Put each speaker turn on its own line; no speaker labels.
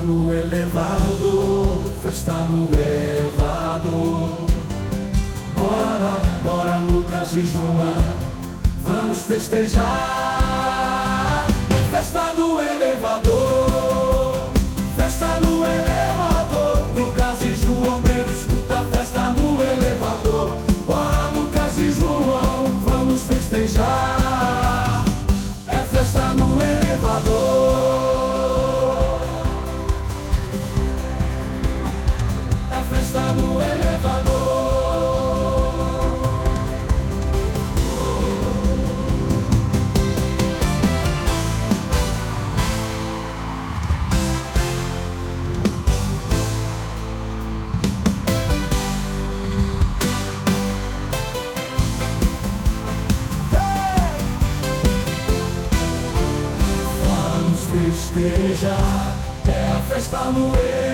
no elevador, festa no elevador. Bora, bora Lucas e João, vamos festejar. Festa no elevador, festa no elevador. Lucas e João, Pedro, escuta a festa no elevador. Bora Lucas e João, vamos festejar. É festa no elevador, é festa no elevador. Festejar, é a festa no elevador.